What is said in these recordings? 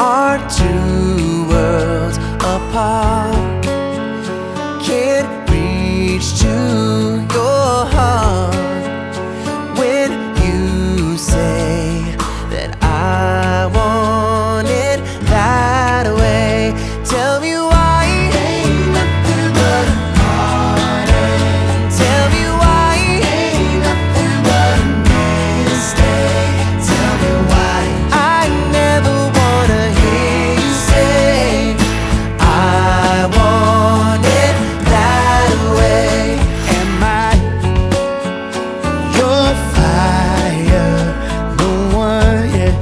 are two worlds apart. Can't reach to your heart when you say that I want it that way. Tell me why ain't nothing but a heartache. Tell me why ain't nothing but a mistake. Tell me why I never wanna hear you say I want it that way. Am I your fire, the one, yeah,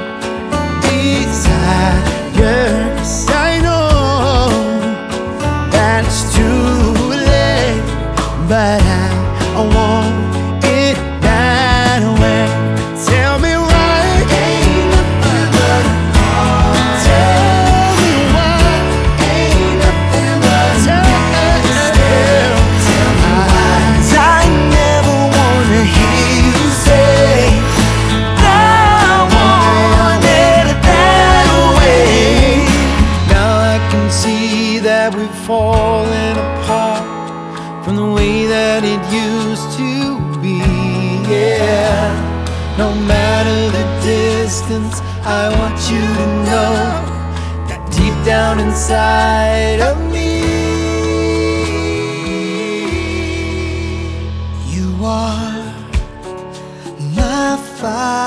desire? 'Cause I know that it's too late, but I want it that way. Tell me why ain't nothing but a heart. Tell me why ain't nothing but a mistake. Tell me why. 'Cause I never wanna hear you say I want it that way. Now I can see that we've fallen apart from the way that it used to be, yeah. No matter the distance, I want you to know that deep down inside of me, you are my fire.